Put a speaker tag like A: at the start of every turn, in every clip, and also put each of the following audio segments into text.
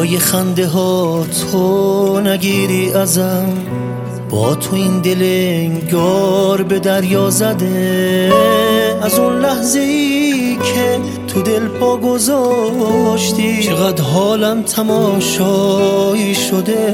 A: جای خنده ها تو نگیری ازم، با تو این دل انگار به دریا زده. از اون لحظه ای که تو دل پا گذاشتی چقدر حالم تماشایی شده.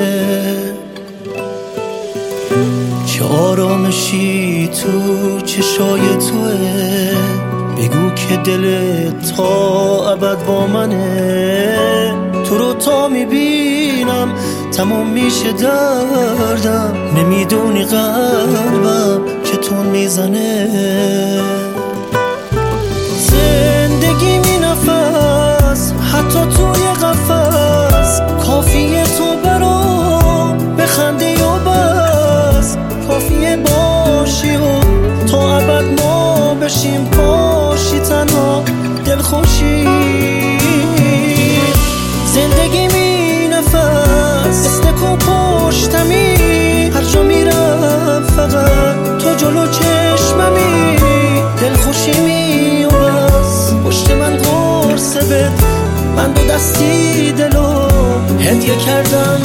A: چه آرامشی تو چشای توه، بگو که دلت تا ابد با منه. تو رو تا میبینم تموم میشه دردم، نمیدونی قلبم چطور میزنه. زندگی می نفس حتی توی قفس، کافیه تو برام بخندی و بس. کافیه باشی و تا ابد ما بشیم پاشی تنها دلخوشی. زندگی می نفس استکو پشتمی، هر جا میرم فقط تو جلو چشممی. دلخوشی می و بس، پشت من قرص بد، من دو دستی دلو هدیه کردم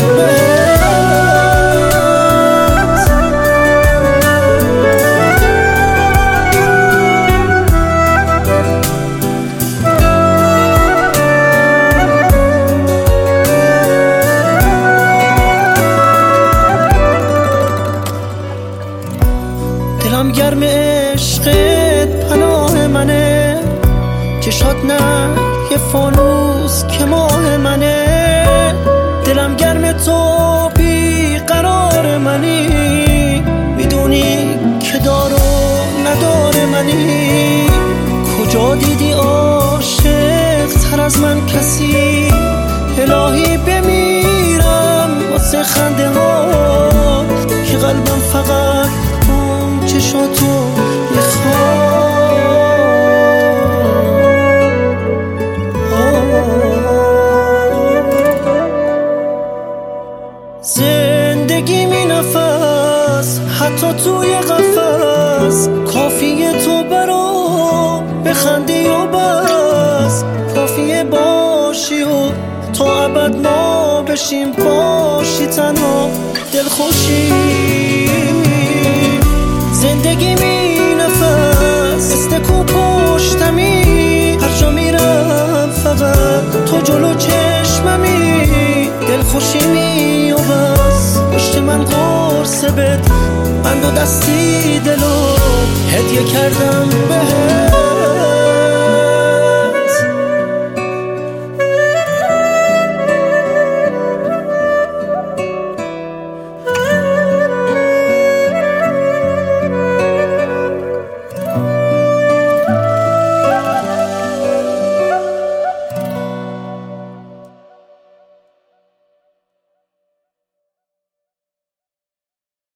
A: دلم گرم عشقت پناه منه، چشات نه یه فانوس که ماه منه. دلم گرم تو بی قرار منی، میدونی که دار و ندار منی. کجا دیدی عاشق تر از من کسی؟ الهی بمیرم واسه خنده ها که قلبم فقط چشاتو میخواد. زندگی می نفس حتی توی قفس، کافیه تو برام بخندی و بس. کافیه باشی و تا ابد ما بشیم پاشی تنها دلخوشی. زندگی می نفس استکو پشتمی، هر جا میرم فقط تو جلو چشممی. دلخوشی می و بس، پشت من قرص بد، من دو دستی دلو هدیه کردم بهت.